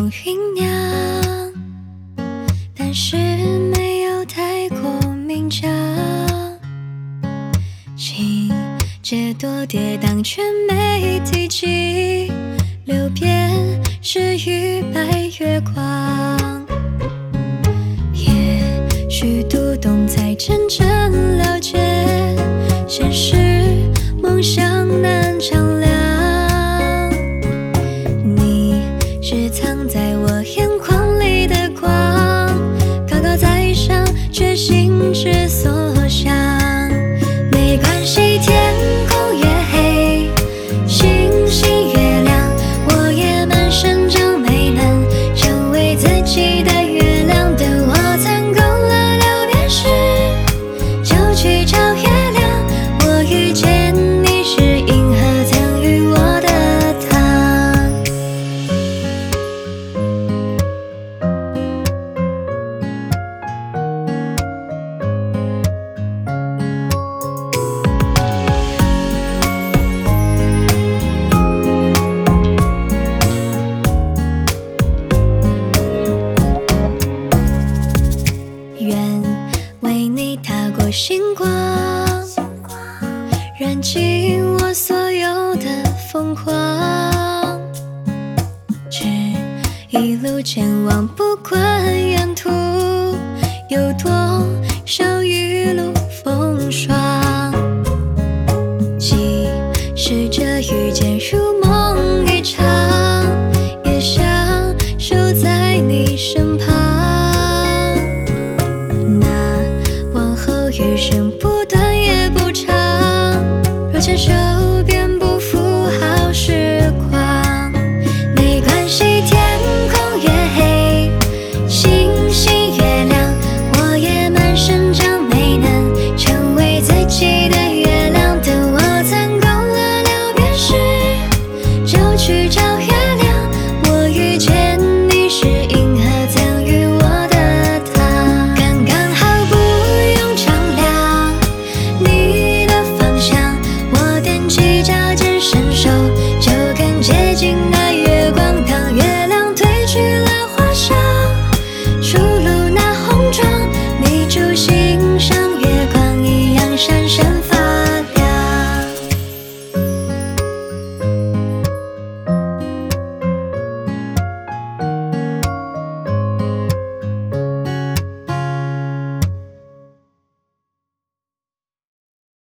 风酝酿，但是没有太过明讲。情节多跌宕，却没提及流变是与白月光。也许读懂才真正了解，现实梦想难丈量。你是藏在我眼眶里的光，高高在上，却心之所向。没关系，天空越黑，星星越亮，我也满身就没能成为自己的月亮。等我曾够了流变时，就去找月亮。我遇见你时，银河赠予我的糖。愿为你踏过星光，燃尽我所有的疯狂。只一路前往，不管沿途有多少雨露风霜。即使这遇见如梦一场，也享受在你身旁。余生不短也不长，若牵手